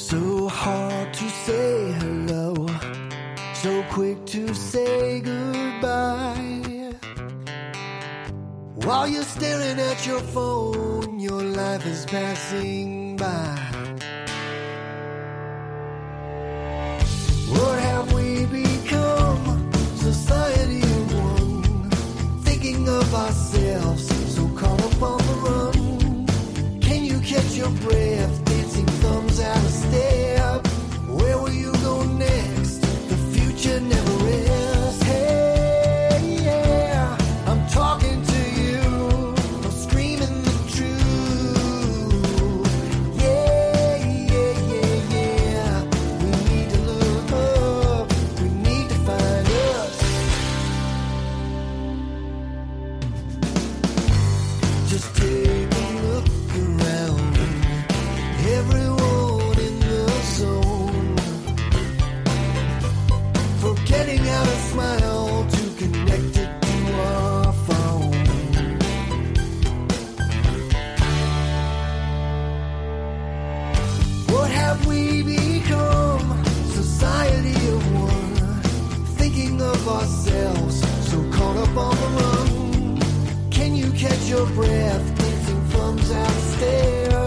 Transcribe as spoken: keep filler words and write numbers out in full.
So hard to say hello, so quick to say goodbye. While you're staring at your phone, your life is passing by. What have we become? Society of one, thinking of ourselves, so caught up on the run. Can you catch your breath, dancing thumbs out of step? Where will you go next? The future never ends. Hey, yeah, I'm talking to you, I'm screaming the truth. Yeah, yeah, yeah, yeah. We need to look up, we need to find us. Just take a look around, everyone in the zone, forgetting how to smile, too connected to our phone. What have we become? Society of one, thinking of ourselves, so caught up on the run. Can you catch your breath, dancing thumbs out of stare?